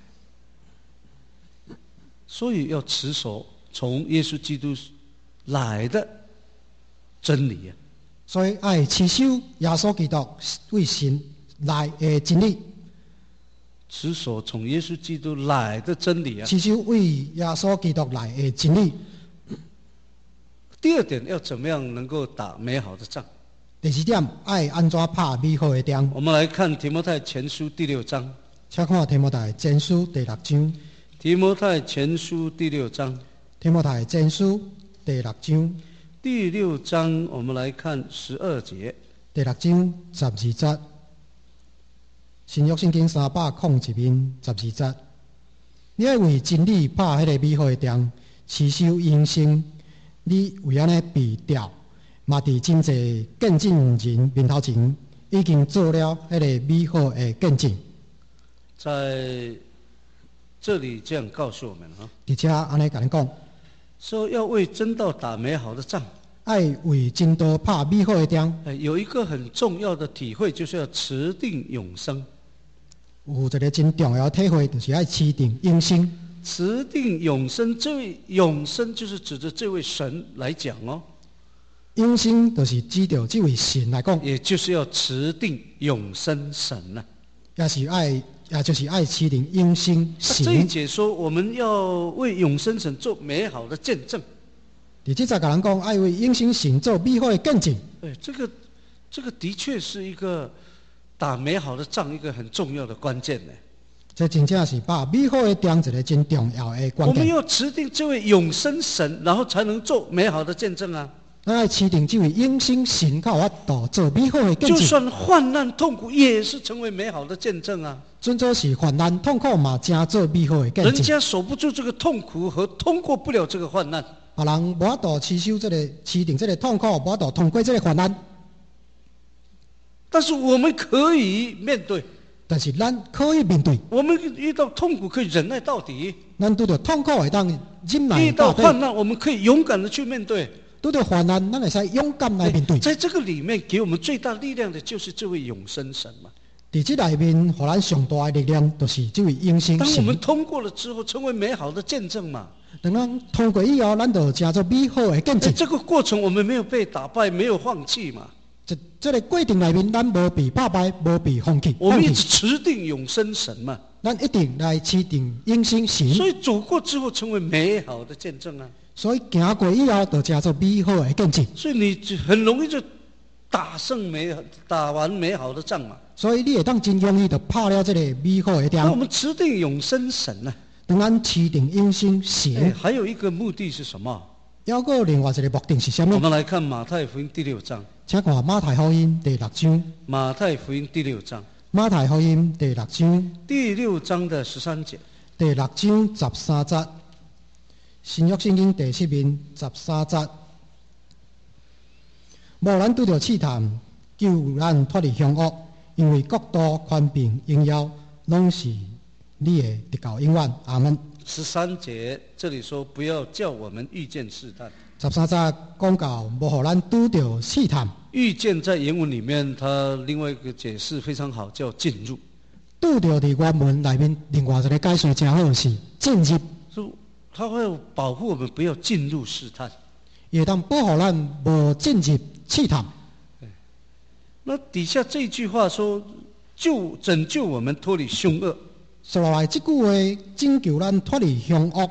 所以要持守从耶稣基督来的真理啊。 所以爱持守耶稣基督为神来的真理， 持守从耶稣基督来的真理啊。 持守为耶稣基督来的真理。 第二点，要怎么样能够打美好的仗？ 第四点，爱安怎拍美好的仗？ 我们来看提摩太前书第六章。 请看提摩太前书第六章。 提摩太前书第六章。 提摩太前书第六章。 第六章，我们来看十二节。 第六章十二节。新约圣经三百空一面十二节。你要为真理拍迄个美好的仗，持守永生。你为安尼被调，嘛伫真济见证人面头前，已经做了迄个美好的见证。 在这里这样告诉我们啊， 而且安尼甲恁讲， 说要为真道打美好的仗， 爱为真道拍美好的仗。 哎，有一个很重要的体会，就是要持定永生。 有一个真重要的体会，就是爱持定永生。 持定永生，这位永生就是指着这位神来讲哦。 永生就是指着这位神来讲， 也就是要持定永生神呐、 啊。也是爱，也就是爱持定永生神。 这一节说，我们要为永生神做美好的见证。 第七节甲人讲，爱为永生神做美好的见证。 哎，这个，这个的确是一个打美好的仗一个很重要的关键呢。 这真正是把美好的仗一个真重要的关键。 我们要持定这位永生神，然后才能做美好的见证啊。 咱爱持定这位永生神，才有法度做美好的见证。 就算患难痛苦，也是成为美好的见证啊。 准做是患难痛苦嘛，真做美好的见证。 人家守不住这个痛苦和通过不了这个患难， 别人无法度持守这个持定这个痛苦，无法度通过这个患难。 但是我们可以面对。 但是咱可以面对， 我们遇到痛苦可以忍耐到底。 咱拄到痛苦会当忍耐遇到到底。 患难，我们可以勇敢的去面对。 拄到患难，咱会使勇敢来面对。 在这个里面，给我们最大力量的就是这位永生神嘛。 在这里面，互咱上大的力量，就是这位永生神。 当我们通过了之后，成为美好的见证嘛。 等咱通过以后，咱就成做美好的见证。 这个过程我们没有被打败，没有放弃嘛。 这这个过程里面，咱无被打败，无被放弃。 我们一直持定永生神嘛。 咱一定来持定永生神。 所以走过之后，成为美好的见证啊。 所以行过以后，就成做美好的见证。 所以你很容易就打胜美，打完美好的仗嘛。 所以你会当真容易就拍了这个美好的仗。 那我们持定永生神呢、啊？ 当咱持定永生神、 哎，还有一个目的是什么？ 还有另外一个目的是什么？ 我们来看马太福音第六章。 请看马太福音第六章。 马太福音第六章。 马太福音第六章。 第六章的十三节。 第六章十三节，新约圣经第七面十三节。无咱拄着试探，救咱脱离凶恶，因为国度、权柄、荣耀，拢是你的，直到永远。阿门。 十三节这里说，不要叫我们遇见试探。 十三节讲到，无互咱拄着试探。 遇见在原文里面，它另外一个解释非常好，叫进入。 拄着伫原文内面另外一个解释真好是进入， 就它会保护我们不要进入试探， 也当保护咱无进入试探。 那底下这句话说，救拯救我们脱离凶恶。 说落来，这句话拯救咱脱离凶恶。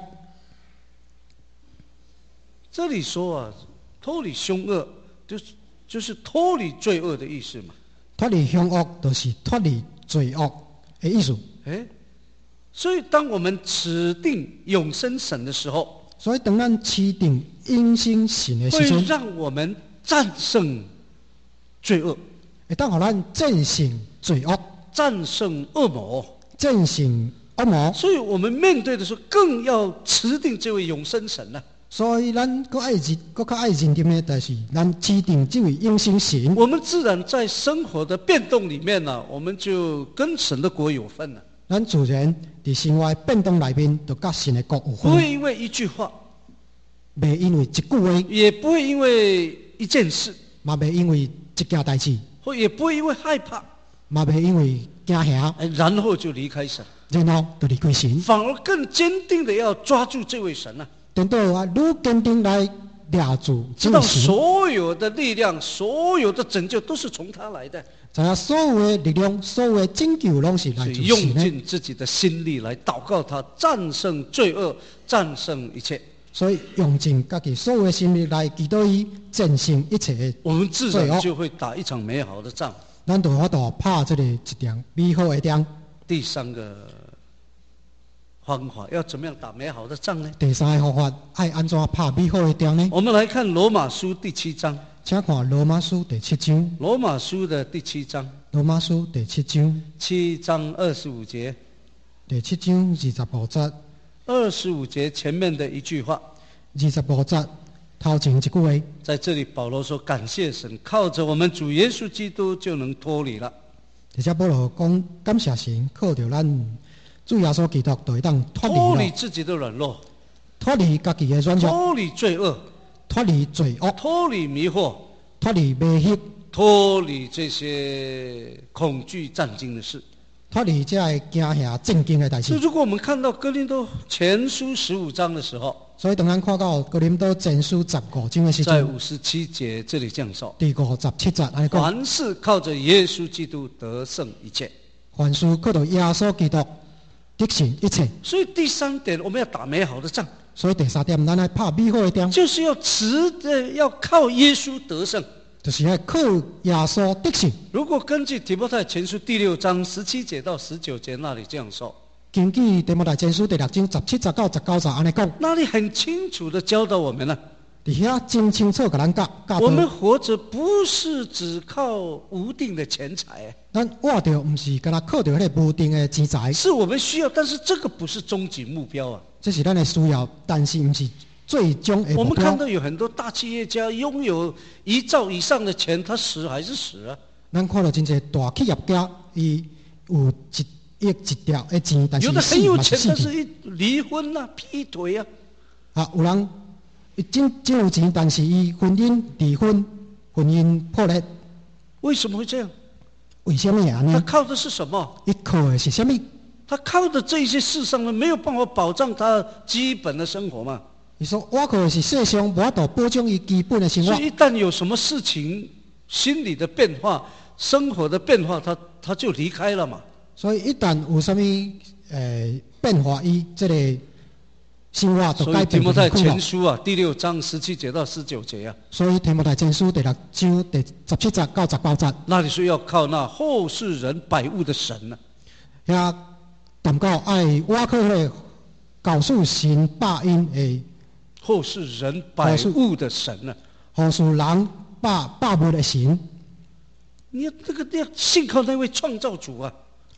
这里说啊，脱离凶恶，就是就是脱离罪恶的意思嘛。 脱离凶恶，就是脱离罪恶的意思。 哎，所以当我们持定永生神的时候， 所以当咱持定永生神的时会阵， 让我们战胜罪恶， 会当互咱战胜罪恶， 战胜恶魔。 战胜恶魔。 所以我们面对的时候，更要持定这位永生神啊。 所以咱搁爱认，搁较爱认定的，就是咱持定这位永生神。 我们自然在生活的变动里面呢、啊，我们就跟神的国有份了。 咱自然伫生活变动内面，就甲神的国有不分。 会因为一句话， 袂因为一句话， 也不会因为一件事， 嘛袂因为一件代志， 或也不会因为害怕， 嘛袂因为惊吓， 哎，然后就离开神， 然后就离开神， 反而更坚定的要抓住这位神啊！ 等到啊，愈坚定来抓住知道这位神， 所有的力量、所有的拯救都是从他来的， 知影所有的力量、所有的拯救，拢是来自所以用神的。 尽自己的心力来祷告他，战胜罪恶，战胜一切。 所以用尽家己所有的心力来祈祷伊战胜一切的我们自罪恶， 然就会打一场美好的仗。 咱就有法度拍这个一场美好的仗。 第三个方法要怎么样打美好的仗呢？ 第三个方法，爱安怎拍美好的仗呢？ 我们来看罗马书第七章。 请看罗马书第七章。 罗马书的第七章， 罗马书第七章， 七章二十五节， 第七章二十五节， 二十五节前面的一句话， 二十五节头前一句话， 在这里保罗说：“感谢神，靠着我们主耶稣基督就能脱离了。” 而且保罗讲感谢神，靠着咱主耶稣基督，就会当脱离了， 脱离自己的软弱， 脱离家己的软弱， 脱离罪恶， 脱离罪恶， 脱离迷惑， 脱离迷惑， 脱离这些恐惧战惊的事。 脱离这个惊吓震惊的代志。 所以，如果我们看到哥林多前书十五章的时候， 所以当咱看到哥林多前书十五章的时阵， 在五十七节这里这样说： 第五十七节安尼讲， 凡事靠着耶稣基督得胜一切。 凡事靠着耶稣基督得胜一切。 所以第三点，我们要打美好的仗， 所以第三点，咱来拍美好的仗， 就是要持的要靠耶稣得胜。 就是要靠耶稣得胜。 如果根据提摩太前书第六章十七节到十九节那里这样说， 根据提摩太前书第六章十七、十九、十九节安尼讲， 那里很清楚的教导我们了。 伫遐真清楚甲咱教教我们导， 活着不是只靠无定的钱财， 咱活着毋是干那靠着迄个无定的钱财， 是我们需要，但是这个不是终极目标啊。 这是咱的需要，但是毋是最终的目标。 我们看到有很多大企业家拥有一兆以上的钱，他死还是死啊？ 咱看到真侪大企业家，伊有一亿一条的钱，但是有的很死有钱， 嘛是死去。 但是一离婚啊、劈腿啊， 啊，有人伊真真有钱，但是伊婚姻离婚，婚姻破裂， 为什么会这样？ 为什么会安尼？ 他靠的是什么？ 伊靠的是什么？ 他靠的这些世上呢，没有办法保障他基本的生活嘛。 伊说我靠的是世上无法度保障伊基本的生活所以，一旦有什么事情，心理的变化、生活的变化，他他就离开了嘛。 所以一旦有什么呃变化，伊这个生活就所以改变提摩太了。 前书啊，第六章十七节到十九节啊， 所以提摩太前书第六章第十七节到十九节， 那里说要靠那后世人百物的神呢、 遐谈到爱我靠迄个告诉神百因的后世人百物的神呢、 后世人百百物的神。 你要这个要信靠那位创造主啊！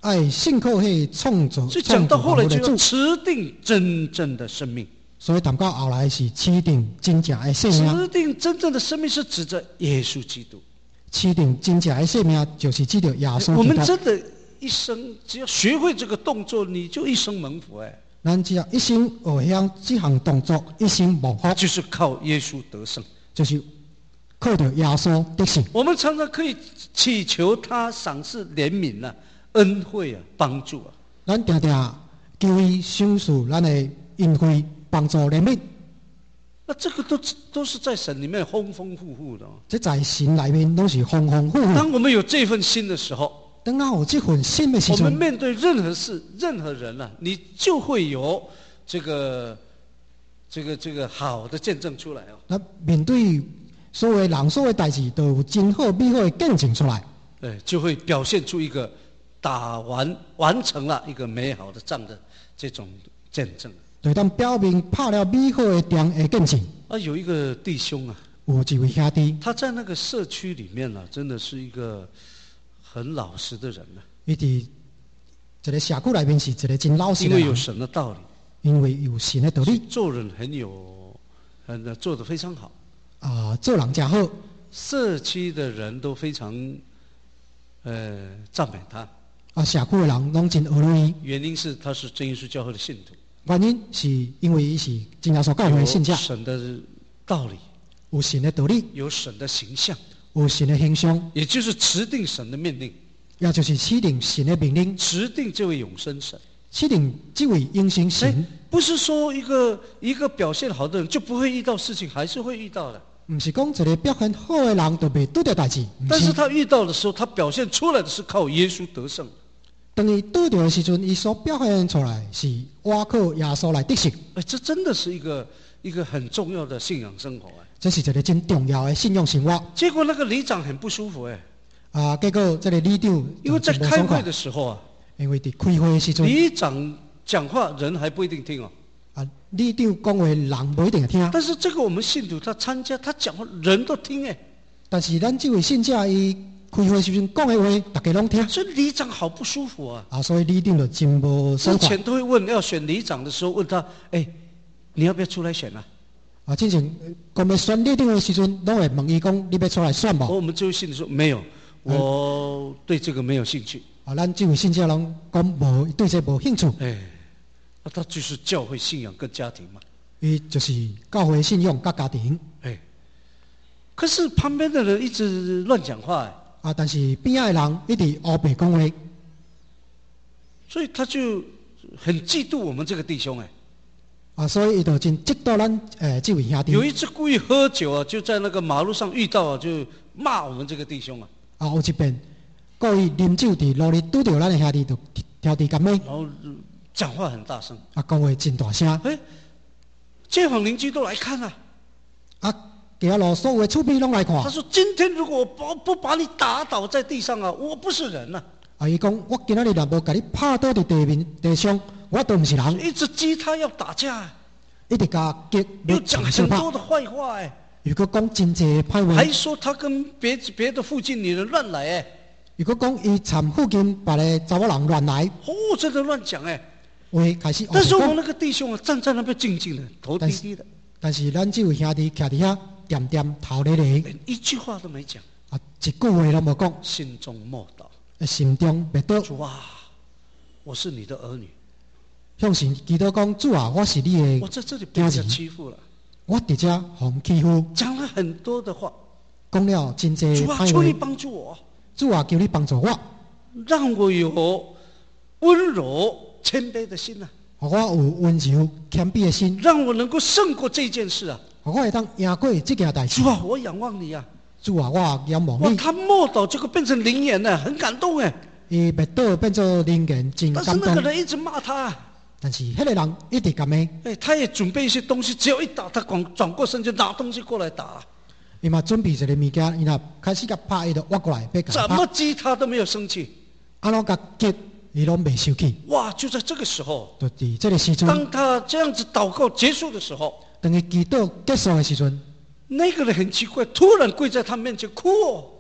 爱信靠迄创造。 所以讲到后来就要持定真正的生命。 所以谈到后来是持定真正的生命。 持定真正的生命是指着耶稣基督。 持定真正的生命就是指着耶稣基督。 我们真的一生只要学会这个动作，你就一生蒙福哎。 咱只要一生学晓这项动作，一生蒙福。 就是靠耶稣得胜。 就是靠着耶稣得胜。我们常常可以祈求他赏赐怜悯啊、恩惠啊、帮助啊。 咱常常求伊赏赐咱的恩惠、帮助、怜悯。 那这个都都是在神里面丰丰富富的、哦。 这在神里面都是丰丰富富。 当我们有这份心的时候， 当我有这份心的时候， 我们面对任何事、任何人啊，你就会有这个、这个、这个好的见证出来哦。 那面对所有人、所有代志，都有真好、美好的见证出来。 对，就会表现出一个打完、完成了一个美好的仗的这种见证。 对，当表明拍了美好的仗的见证。 啊，有一个弟兄啊， 有一位兄弟， 他在那个社区里面呢、啊，真的是一个很老实的人呢、啊。 伊伫这个社区里面是一个真老实的人。 因为有神的道理， 因为有神的道理， 做人很有，很做得非常好。 啊、呃，做人真好， 社区的人都非常，呃，赞美他。 啊，社区的人拢真爱慕伊。 原因是他是真耶稣教会的信徒。 原因是因为伊是真耶稣教会的信者。 有神的道理， 有神的道理， 有神的形象， 有神的形象， 也就是持定神的命令， 也就是持定神的命令， 持定这位永生神， 持定这位永生神。 不是说一个一个表现好的人就不会遇到事情，还是会遇到的。 不是讲一个表现好的人都袂拄到代志， 但是他遇到的时候，他表现出来的是靠耶稣得胜。 当伊拄到的时阵，伊所表现出来是我靠耶稣来得胜。 哎，这真的是一个一个很重要的信仰生活哎。 这是一个真重要的信仰生活。 结果那个里长很不舒服哎。 啊，结果这个里长因为在开会的时候啊， 因为伫开会的时阵， 里长讲话人还不一定听哦。 啊，里长讲话人不一定会听。 但是这个我们信徒他参加，他讲话人都听哎。 但是咱这位信者伊开会时阵讲的话，大家拢听。 所以里长好不舒服啊。 啊，所以里长就真无爽快。 之前都会问要选里长的时候，问他，哎，你要不要出来选啊？ 啊，之前讲要选里长的时阵，拢会问伊讲，你要出来选无？ 我们这位信徒说没有，我对这个没有兴趣。 啊，咱这位信者拢讲无对这无兴趣。 哎。那他就是教会信仰跟家庭嘛， 伊就是教会信仰跟家庭。 哎，可是旁边的人一直乱讲话哎。 啊，但是边仔的人一直黑白讲话， 所以他就很嫉妒我们这个弟兄哎。 啊，所以伊就真嫉妒咱诶这位兄弟。 有一次故意喝酒啊，就在那个马路上遇到啊，就骂我们这个弟兄啊。 啊，有一遍故意啉酒伫路里拄到咱的兄弟，就挑地干咩？ 然后。讲话很大声， 啊，讲话真大声。 哎，街坊邻居都来看了。 啊，其他路所有的厝边拢来看。 他说：“今天如果我不不把你打倒在地上啊，我不是人呐、啊。” 啊，伊讲我今仔日若无甲你拍倒伫地面地上，我都不是人。 一直激他要打架， 一直甲激， 又讲很多的坏话哎。 如果讲真济歹话， 还说他跟别别的附近女人乱来哎。 如果讲伊掺附近别个查某人乱来， 哦，真的乱讲哎。 话开始。 但是我那个弟兄啊，站在那边静静的，头低低的。 但是咱这位兄弟徛伫遐，点点头咧咧， 连一句话都没讲。 啊，一句话都无讲。 心中默祷， 心中默祷。 主啊，我是你的儿女。 向神祈祷讲，主啊，我是你的。 我在这里被人家欺负了。 我伫这互欺负。 讲了很多的话。 讲了真济歹话。 主啊，求你帮助我。 主啊，求你帮助我， 让我有温柔。谦卑的心啊， 我有温柔谦卑的心， 让我能够胜过这件事啊。 我会当赢过这件代志。 主啊，我仰望你啊。 主啊，我仰望你。 哇，他默祷结果变成灵言了，很感动哎。 伊默祷变做灵言，真感动。 但是那个人一直骂他。 但是那个人一直讲咩？ 哎，他也准备一些东西，只要一打，他转转过身就拿东西过来打。 伊嘛准备一个物件，伊若开始甲拍，伊就挖过来要甲怎么激他都没有生气。 安怎甲激？伊拢未生气。 哇！就在这个时候， 就伫这个时阵， 当他这样子祷告结束的时候， 等伊祈祷结束的时阵， 那个人很奇怪，突然跪在他面前哭哦。 迄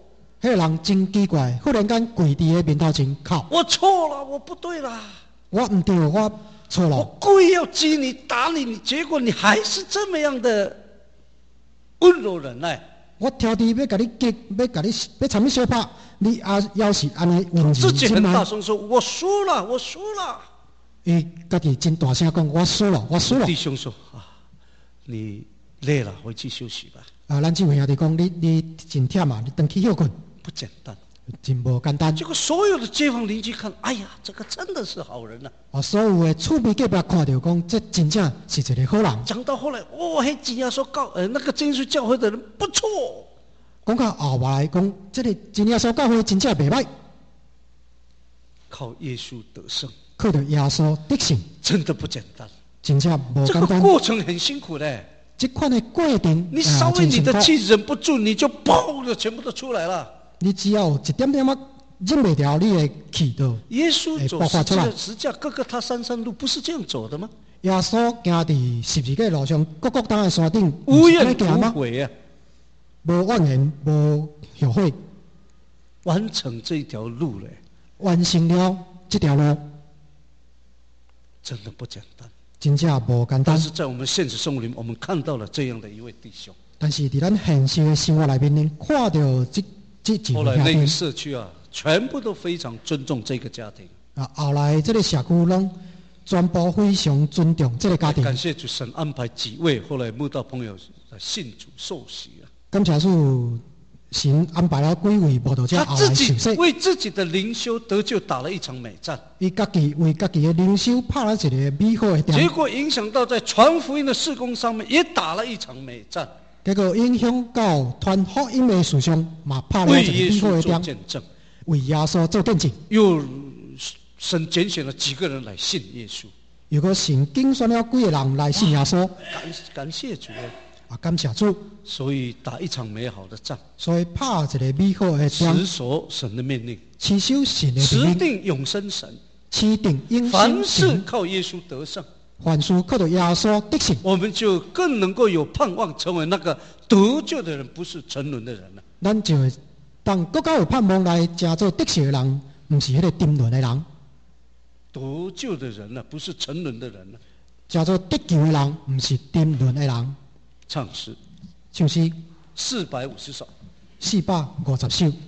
迄个人真奇怪，忽然间跪伫个面头前哭， 我错了，我不对了， 我唔对，我错我了， 故意要激你打你，你结果你还是这么样的温柔忍耐。 我挑剔要甲你激，要甲你要参你相拍，你啊要是安尼温柔自己很忍耐。 大声说：“我输了，我输了。 伊家己真大声讲：“我输了，我输了。” 弟兄说：“啊，你累了，回去休息吧。” 啊，咱这位兄弟讲：“你你真忝啊，你回去休困。” 不简单。 真无简单。 结果所有的街坊邻居看，哎呀，这个真的是好人呐、 啊，所有的厝边隔壁看到讲，这真正是一个好人。 讲到后来，哦，嘿，吉亚说告，呃，那个真耶稣教会的人不错。 讲到后来讲，这个真耶稣教会真正袂歹， 靠耶稣得胜， 靠着耶稣得胜， 真的不简单。 真正无这个简单。 过程很辛苦的。 这款的过程， 你稍微你的啊气忍不住，你就砰的全部都出来了。 你只要有一点点啊忍袂掉，你的气就耶稣走爆发出来十字架，十字架各个他山山路不是这样走的吗？ 耶稣行伫十字架路上，各各当的山顶， 无怨无不是这样吗？ 悔啊， 无怨言，无后悔， 完成这一条路嘞， 完成了这条路， 真的不简单。 真正无简单。 但是在我们现实生活里面，我们看到了这样的一位弟兄。 但是伫咱现实的生活内面呢，看到这这几后位兄弟来那个社区啊，全部都非常尊重这个家庭。 啊，后来这个社区拢全部非常尊重这个家庭。 感谢主神安排几位后来慕道朋友信主受洗啊。 感谢主，神安排了几位慕道者后他自己来受洗。 为自己的灵修得救打了一场美战， 伊家己为家己的灵修拍了一个美好的结仗， 果影响到在传福音的事工上面也打了一场美战， 结果影响到传福音的事上，嘛拍了为一个耶稣做美好的仗， 见证。 为耶稣做见证。 又神拣选了几个人来信耶稣， 如果神竞选了几个人来信耶稣， 感感谢主啊！ 啊，感谢主， 所以打一场美好的仗， 所以拍一个美好的仗持，守神的命令， 持守神的持命令， 定永生神， 持定永凡生神， 事靠耶稣得胜， 凡事靠着耶稣得胜， 我们就更能够有盼望，成为那个得救的人，不是沉沦的人了。 咱就会当更加有盼望来成做得胜的人，不是迄个沉沦的人， 得救的人呢、不是沉沦的人了。 成做得救的人，不是沉沦的人。 唱诗唱诗四百五十首。 四百五十首。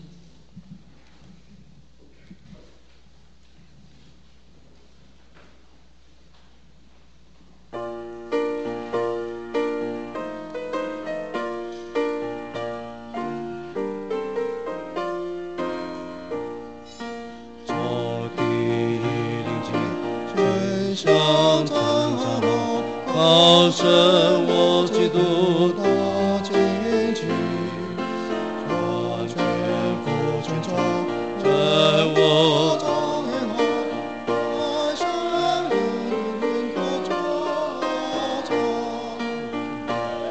做地灵经，全上传上好，好生我基督大结局，我全副全装， 在我张眼好，爱生命可照常。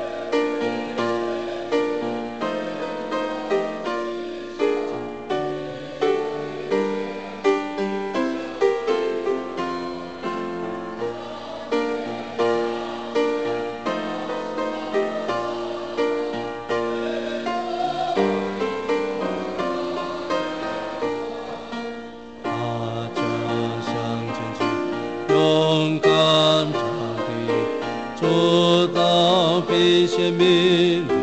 大家向前去，勇敢着地，做到必显明了，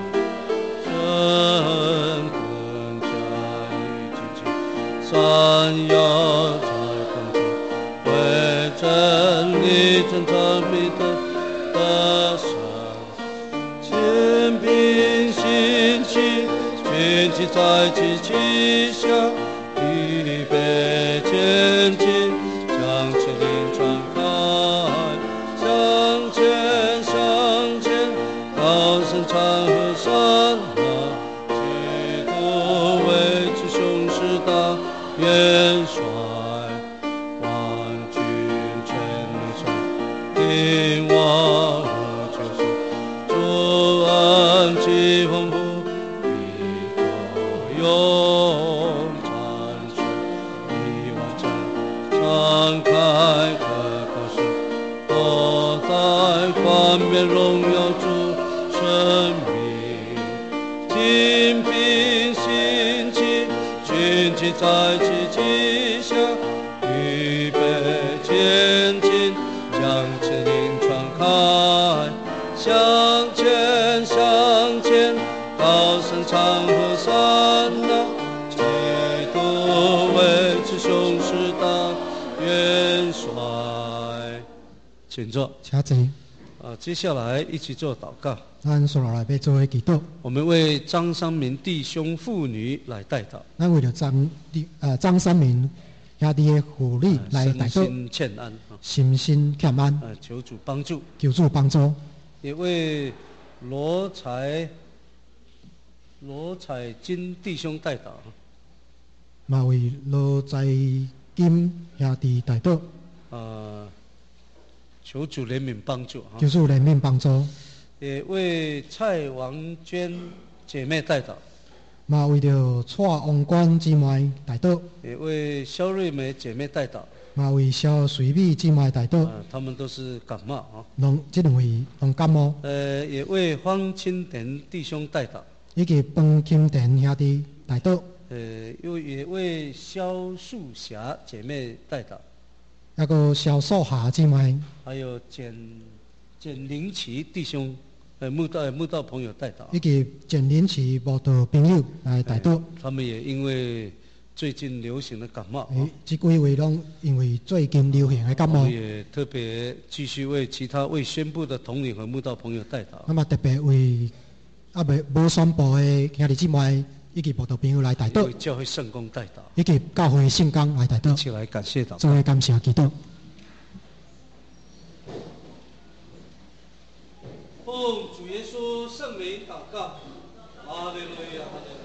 真更加于荆棘，山腰在空中，为真理真正必得得胜，千兵兴起，军旗在旗旗下。预备前进，将指令传开，向前向前，高声唱和山呐，基督为之雄狮大元帅，万军全能手，定王我救赎，主恩既丰富，必可永长存。一万丈敞开可口是，我在冠冕荣耀主生命，金兵兴起， 你在自己下预备前进，将真理传开，向前向前，高声唱和散那，基督为子雄狮大元帅。请坐， 请坐。 啊，接下来一起做祷告。 咱所来要做的祈祷， 我们为张三民弟兄妇女来代祷。 咱为了张呃张三民兄弟的妇女来代祷， 身心欠安， 心心欠安， 呃，求主帮助， 求主帮助。 也为罗才罗彩金弟兄代祷， 嘛为罗在金兄弟代祷， 呃，求主怜悯帮助哈。 求主怜悯帮助。 也为蔡王娟姐妹代祷， 嘛为着蔡王冠姊妹代祷， 也为肖瑞梅姐妹代祷， 嘛为肖水美姊妹代祷。 啊，他们都是感冒啊。 拢这两位拢感冒。 呃，也为方清田弟兄代祷， 以及方清田兄弟代祷。 呃，又也为肖素霞姐妹代祷， 那个肖素霞姊妹， 还有简简灵奇弟兄。呃，慕道慕道朋友代祷， 以及简林奇慕道朋友来代祷。 他们也因为最近流行的感冒， 诶，这几位拢因为最近流行的感冒， 也特别继续为其他未宣布的统领和慕道朋友代祷。 那么特别为啊未无宣布的兄弟姊妹以及慕道朋友来代祷， 为教会圣工代祷， 以及教会圣工来代祷。 一起来感谢祷告， 作为感谢祈祷。 奉主耶稣圣名祷告，哈利路亚，哈利路亚。